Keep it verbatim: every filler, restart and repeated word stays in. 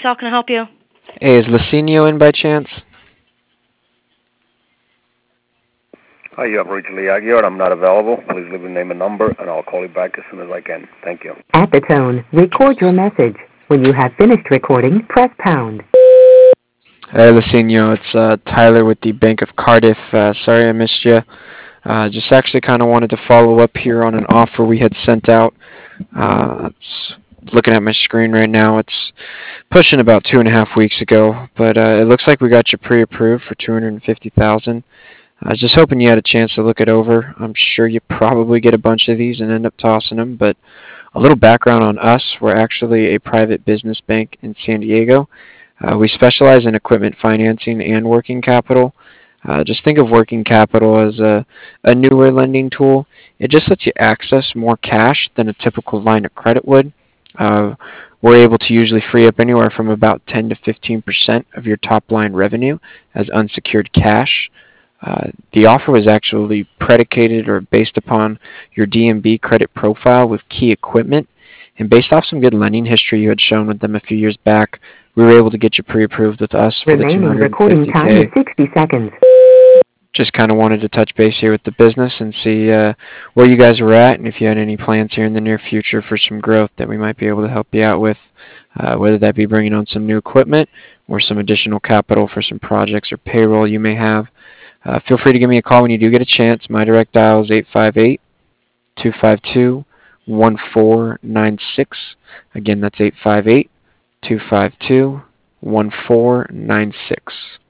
How can I help you? Hey, is Lucinio in by chance? Hi, you have reached Lee Aguiar. I'm not available. Please leave your name and number, and I'll call you back as soon as I can. Thank you. At the tone, record your message. When you have finished recording, press pound. Hey, Lucinio, it's uh, Tyler with the Bank of Cardiff. Uh, sorry I missed you. Uh, just actually kind of wanted to follow up here on an offer we had sent out. Uh, it's looking at my screen right now. It's pushing about two and a half weeks ago, but uh, it looks like we got you pre-approved for two hundred fifty thousand dollars. I was just hoping you had a chance to look it over. I'm sure you probably get a bunch of these and end up tossing them, but a little background on us. We're actually a private business bank in San Diego. Uh, we specialize in equipment financing and working capital. Uh, just think of working capital as a, a newer lending tool. It just lets you access more cash than a typical line of credit would. Uh, we're able to usually free up anywhere from about ten to fifteen percent of your top line revenue as unsecured cash. Uh, the offer was actually predicated or based upon your D M B credit profile with key equipment, and based off some good lending history you had shown with them a few years back, we were able to get you pre-approved with us for the Remaining recording time is two hundred fifty K. sixty seconds. Just kind of wanted to touch base here with the business and see uh, where you guys were at and if you had any plans here in the near future for some growth that we might be able to help you out with, uh, whether that be bringing on some new equipment or some additional capital for some projects or payroll you may have. Uh, feel free to give me a call when you do get a chance. My direct dial is eight five eight, two five two, one four nine six. Again, that's eight five eight, two five two, one four nine six.